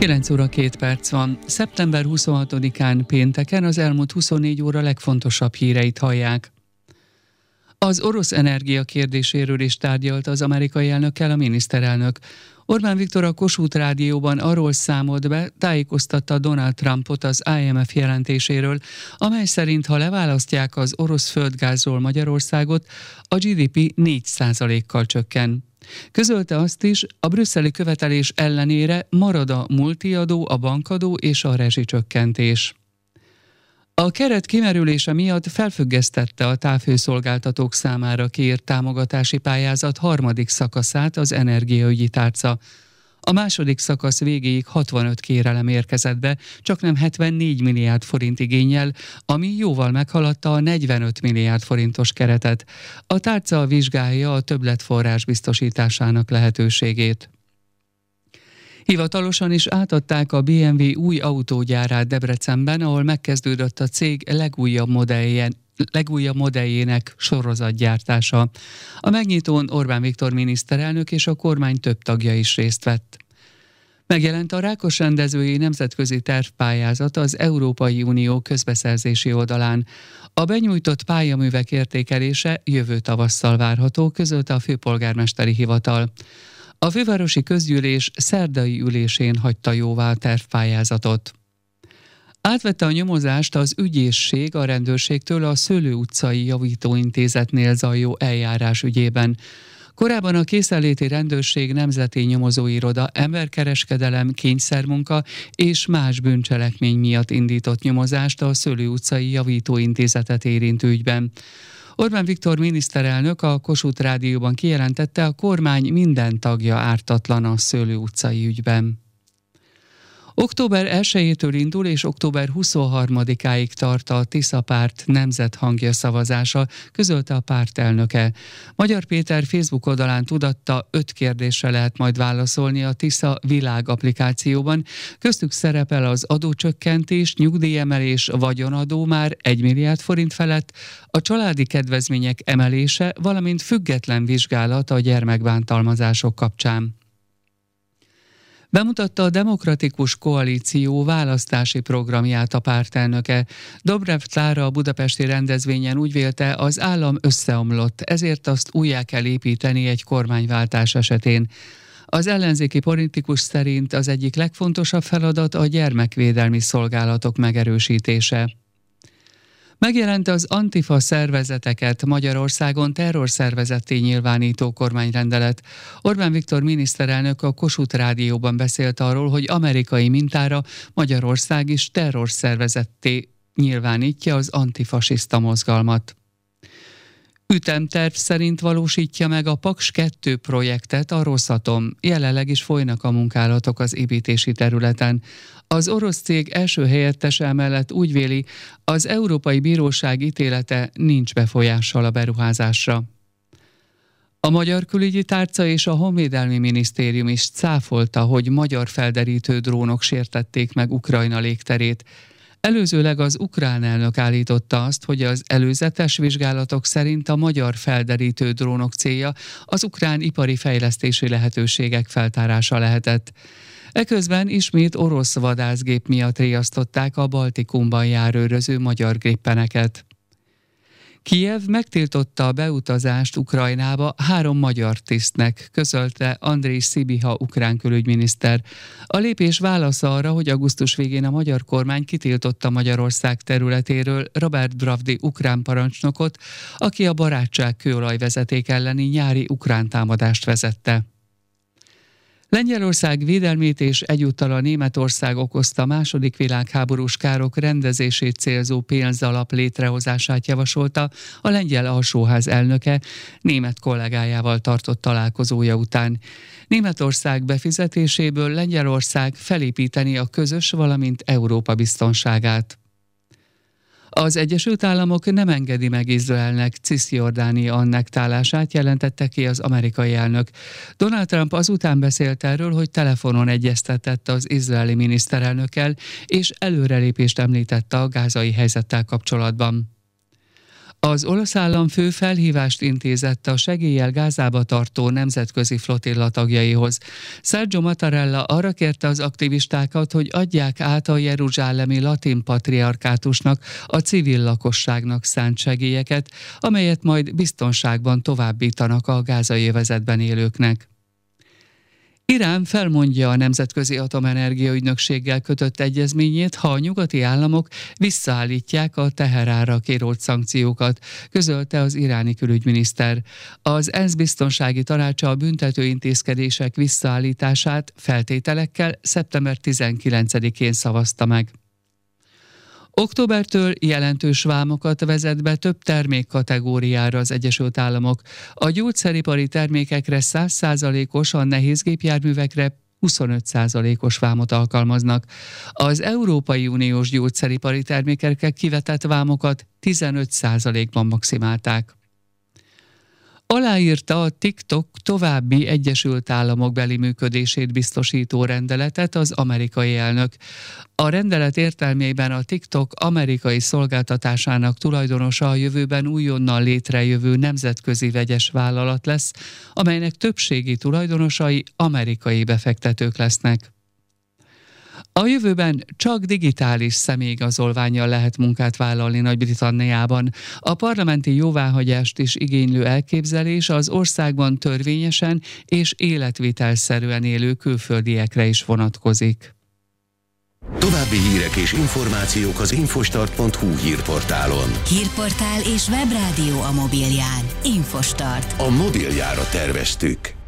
9 óra 2 perc van. Szeptember 26-án pénteken az elmúlt 24 óra legfontosabb híreit hallják. Az orosz energia kérdéséről is tárgyalt az amerikai elnökkel a miniszterelnök. Orbán Viktor a Kossuth Rádióban arról számolt be, tájékoztatta Donald Trumpot az IMF jelentéséről, amely szerint ha leválasztják az orosz földgázról Magyarországot, a GDP 4%-kal csökken. Közölte azt is, a brüsszeli követelés ellenére marad a multiadó, a bankadó és a rezsicsökkentés. A keret kimerülése miatt felfüggesztette a távhőszolgáltatók számára kiírt támogatási pályázat harmadik szakaszát az energiaügyi tárca. A második szakasz végéig 65 kérelem érkezett be, csaknem 74 milliárd forint igénnyel, ami jóval meghaladta a 45 milliárd forintos keretet. A tárca vizsgálja a többletforrás biztosításának lehetőségét. Hivatalosan is átadták a BMW új autógyárát Debrecenben, ahol megkezdődött a cég legújabb modelljének sorozatgyártása. A megnyitón Orbán Viktor miniszterelnök és a kormány több tagja is részt vett. Megjelent a Rákos-rendezői nemzetközi tervpályázat az Európai Unió közbeszerzési oldalán. A benyújtott pályaművek értékelése jövő tavasszal várható, közölte a főpolgármesteri hivatal. A fővárosi közgyűlés szerdai ülésén hagyta jóvá a tervpályázatot. Átvette a nyomozást az ügyészség a rendőrségtől a Szőlő utcai javítóintézetnél zajló eljárás ügyében. Korábban a készenléti rendőrség nemzeti nyomozóiroda emberkereskedelem, kényszermunka és más bűncselekmény miatt indított nyomozást a Szőlő utcai javítóintézetet érintő ügyben. Orbán Viktor miniszterelnök a Kossuth Rádióban kijelentette, a kormány minden tagja ártatlan a Szőlő utcai ügyben. Október 1-től indul és október 23-áig tart a Tisza párt nemzethangja szavazása, közölte a párt elnöke. Magyar Péter Facebook oldalán tudatta, 5 kérdésre lehet majd válaszolni a Tisza Világ applikációban. Köztük szerepel az adócsökkentés, nyugdíjemelés, vagyonadó már 1 milliárd forint felett, a családi kedvezmények emelése, valamint független vizsgálat a gyermekbántalmazások kapcsán. Bemutatta a Demokratikus Koalíció választási programját a pártelnöke. Dobrev Klára a budapesti rendezvényen úgy vélte, az állam összeomlott, ezért azt újjá kell építeni egy kormányváltás esetén. Az ellenzéki politikus szerint az egyik legfontosabb feladat a gyermekvédelmi szolgálatok megerősítése. Megjelent az Antifa szervezeteket Magyarországon terrorszervezetté nyilvánító kormányrendelet. Orbán Viktor miniszterelnök a Kossuth Rádióban beszélt arról, hogy amerikai mintára Magyarország is terrorszervezetté nyilvánítja az antifasiszta mozgalmat. Ütemterv szerint valósítja meg a Paks 2 projektet a Rosatom. Jelenleg is folynak a munkálatok az építési területen. Az orosz cég első helyettese mellett úgy véli, az Európai Bíróság ítélete nincs befolyással a beruházásra. A Magyar Külügyi Tárca és a Honvédelmi Minisztérium is cáfolta, hogy magyar felderítő drónok sértették meg Ukrajna légterét. Előzőleg az ukrán elnök állította azt, hogy az előzetes vizsgálatok szerint a magyar felderítő drónok célja az ukrán ipari fejlesztési lehetőségek feltárása lehetett. Eközben ismét orosz vadászgép miatt riasztották a Baltikumban járőröző magyar grippeneket. Kijev megtiltotta a beutazást Ukrajnába 3 magyar tisztnek, közölte Andrej Szibiha ukrán külügyminiszter. A lépés válasza arra, hogy augusztus végén a magyar kormány kitiltotta Magyarország területéről Robert Bravdi ukrán parancsnokot, aki a Barátság kőolajvezeték elleni nyári ukrán támadást vezette. Lengyelország védelmét és egyúttal a Németország okozta második világháborús károk rendezését célzó pénzalap létrehozását javasolta a lengyel alsóház elnöke német kollégájával tartott találkozója után. Németország befizetéséből Lengyelország felépíteni a közös, valamint Európa biztonságát. Az Egyesült Államok nem engedi meg Izraelnek Ciszjordánia annektálását, jelentette ki az amerikai elnök. Donald Trump azután beszélt erről, hogy telefonon egyeztetett az izraeli miniszterelnökkel, és előrelépést említette a gázai helyzettel kapcsolatban. Az olasz államfő felhívást intézett a segéllyel Gázába tartó nemzetközi flotilla tagjaihoz. Sergio Mattarella arra kérte az aktivistákat, hogy adják át a jeruzsálemi latin patriarkátusnak a civil lakosságnak szánt segélyeket, amelyet majd biztonságban továbbítanak a gázai övezetben élőknek. Irán felmondja a Nemzetközi Atomenergia Ügynökséggel kötött egyezményét, ha a nyugati államok visszaállítják a Teheránra kirótt szankciókat, közölte az iráni külügyminiszter. Az ENSZ biztonsági tanácsa a büntető intézkedések visszaállítását feltételekkel szeptember 19-én szavazta meg. Októbertől jelentős vámokat vezet be több termékkategóriára az Egyesült Államok. A gyógyszeripari termékekre 100%-os, a nehézgépjárművekre 25%-os vámot alkalmaznak. Az Európai Uniós gyógyszeripari termékekre kivetett vámokat 15%-ban maximálták. Aláírta a TikTok további Egyesült Államok beli működését biztosító rendeletet az amerikai elnök. A rendelet értelmében a TikTok amerikai szolgáltatásának tulajdonosa a jövőben újonnan létrejövő nemzetközi vegyes vállalat lesz, amelynek többségi tulajdonosai amerikai befektetők lesznek. A jövőben csak digitális személyigazolvánnyal lehet munkát vállalni Nagy-Britanniában. A parlamenti jóváhagyást is igénylő elképzelés az országban törvényesen és életvitelszerűen élő külföldiekre is vonatkozik. További hírek és információk az infostart.hu hírportálon. Hírportál és webrádió a mobilján. Infostart. A mobiljára terveztük.